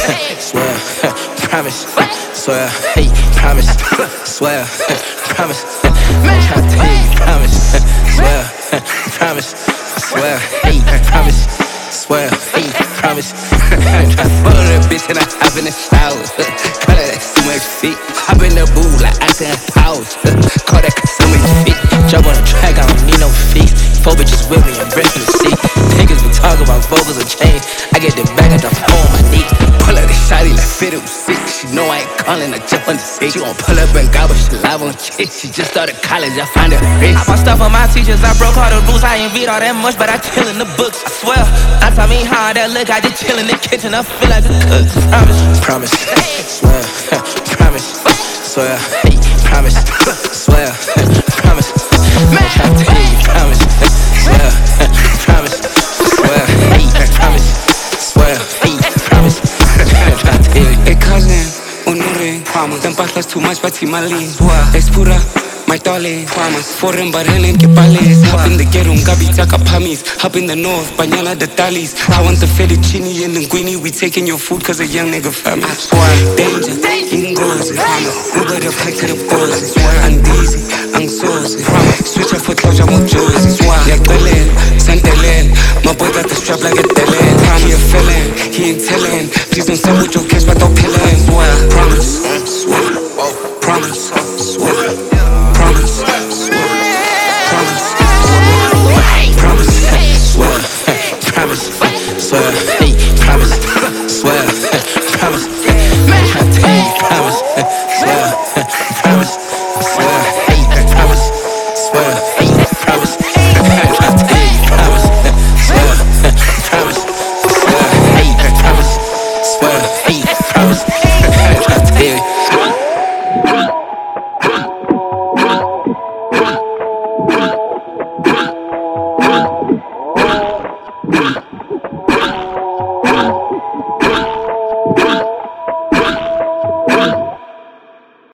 swear, promise, swear, hey, promise, swear, promise, I'm tryna tell you, promise, swear, promise, swear, hey, promise, swear, hey, promise. I'm tryna fuck that bitch and I hop in the shower. Call that so much feet. Hop in the booth like I said powers. Call that so much feet. Jump on the track, I don't need no feet. 4 bitches with me, I'm breath in the seat. Niggas be talking about vocals and chains. I get the bag, I drop on my knee. Pull up the shotty like fit it was sick. She know I ain't calling, I jump on the seat. She gon' pull up and gobble, she live on chick. She just started college, I find her rich. I bought stuff on my teachers, I broke all the rules. I ain't read all that much, but I chill in the books, I swear. I tell me how that look, I just chill in the kitchen, I feel like a cook. Promise, swear, promise, swear, hey, promise, swear, promise. I'm tryna tell you, promise, swear, promise, swear, hey, promise, swear, hey, promise. I'm tryna tell you. Hey cousin, unure, promise. Them battles too much, but see my lean. It's pura, my darling, promise. Foreign barrelin, que pales. Hop in the ghetto, gabi taka pamis. Hop in the north, bañala the talis. I want the fettuccine and linguine. We taking your food cause a young nigga family. Danger, ingozi. Uber the pack to the bosses. I'm dizzy, I'm saucy. Switch up for clothes, I'm with Josie. Yaktelen, Santelel. My boy got the strap like a telen. He a felon, he ain't telling. Please don't sell with your cash, but don't kill him.